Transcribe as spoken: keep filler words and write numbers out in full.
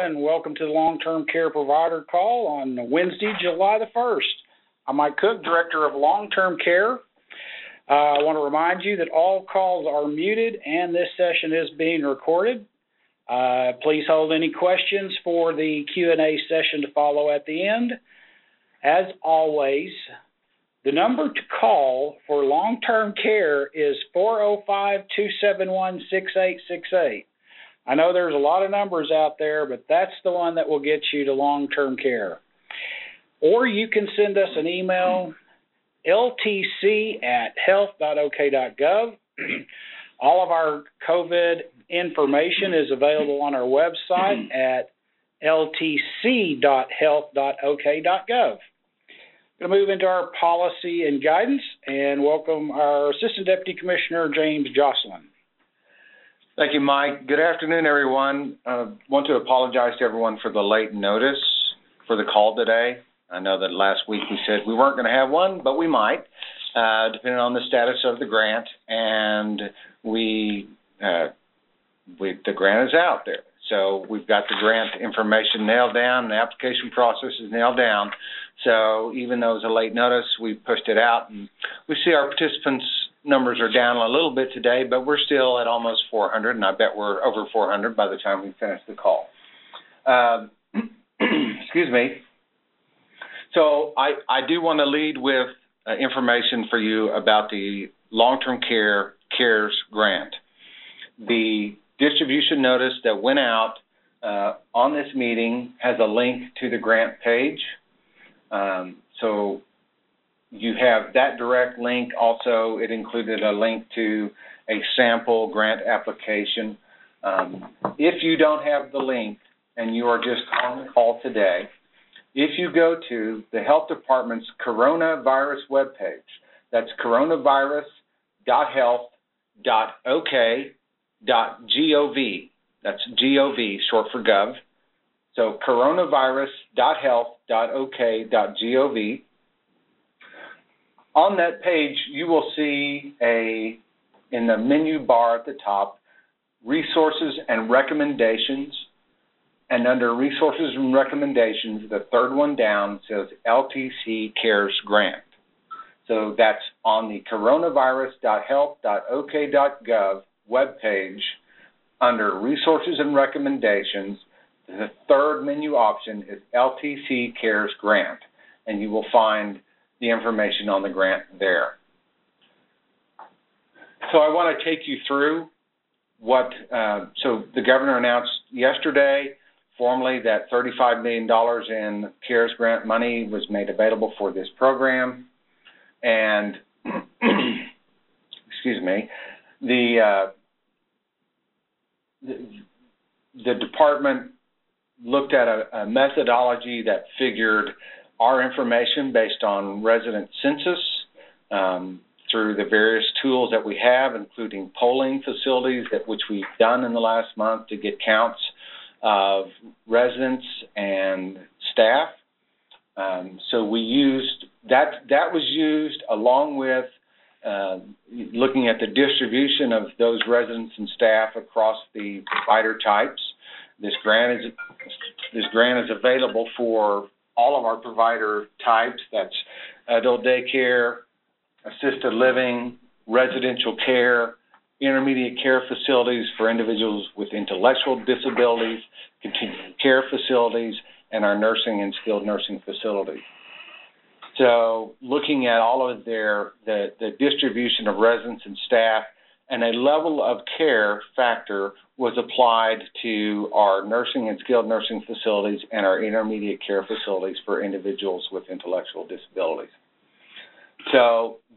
and welcome to the Long-Term Care Provider Call on Wednesday, July the first. I'm Mike Cook, Director of Long-Term Care. Uh, I want to remind you that all calls are muted and this session is being recorded. Uh, please hold any questions for the Q and A session to follow at the end. As always, the number to call for long-term care is four oh five, two seven one, six eight six eight. I know there's a lot of numbers out there, but that's the one that will get you to long-term care. Or you can send us an email, L T C at health dot O K dot gov. All of our COVID information is available on our website at L T C dot health dot O K dot gov. We're going to move into our policy and guidance and welcome our Assistant Deputy Commissioner, James Jocelyn. Thank you, Mike. Good afternoon, everyone. I uh, want to apologize to everyone for the late notice for the call today. I know that last week we said we weren't going to have one, but we might, uh, depending on the status of the grant. And we, uh, we, the grant is out there. So we've got the grant information nailed down, the application process is nailed down. So even though it was a late notice, we pushed it out. And we see our participants' numbers are down a little bit today, but we're still at almost four hundred, and I bet we're over four hundred by the time we finish the call. Uh, excuse me. So I, I do want to lead with uh, information for you about the Long-Term Care CARES grant. The distribution notice that went out uh, on this meeting has a link to the grant page. Um, so you have that direct link. Also, it included a link to a sample grant application. Um, if you don't have the link and you are just on the call today, if you go to the Health Department's coronavirus webpage, that's coronavirus dot health dot O K dot gov. That's G O V, short for gov. So coronavirus dot health dot O K dot gov. On that page, you will see a, in the menu bar at the top, resources and recommendations. And under resources and recommendations, the third one down says L T C CARES grant. So that's on the coronavirus dot health dot O K dot gov webpage under resources and recommendations. The third menu option is L T C CARES grant, and you will find the information on the grant there. So I want to take you through what, uh, so the governor announced yesterday formally that thirty-five million dollars in CARES grant money was made available for this program. And, excuse me, the, uh, the, the department looked at a, a methodology that figured our information based on resident census um, through the various tools that we have, including polling facilities, that which we've done in the last month to get counts of residents and staff. Um, so we used, that, that was used along with uh, looking at the distribution of those residents and staff across the provider types. This grant is, this grant is available for all of our provider types. That's adult daycare, assisted living, residential care, intermediate care facilities for individuals with intellectual disabilities, continuing care facilities, and our nursing and skilled nursing facilities. So looking at all of their, the, the distribution of residents and staff, and a level of care factor was applied to our nursing and skilled nursing facilities and our intermediate care facilities for individuals with intellectual disabilities. So